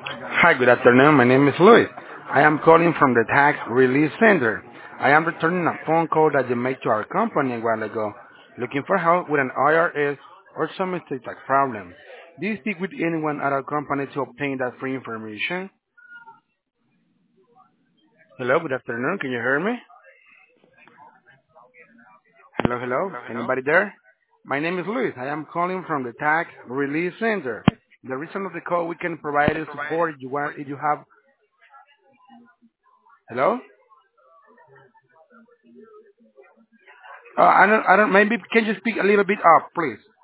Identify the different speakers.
Speaker 1: Hi, good afternoon. My name is Luis. I am calling from the Tax Relief Center. I am returning a phone call that you made to our company a while ago, looking for help with an IRS or some estate tax problem. Do you speak with anyone at our company to obtain that free information? Hello, good afternoon. Can you hear me? Hello, hello. Anybody there? My name is Luis. I am calling from the Tax Relief Center. The reason of the call, we can provide you support if you have. Hello? I don't, maybe can you speak a little bit up, please?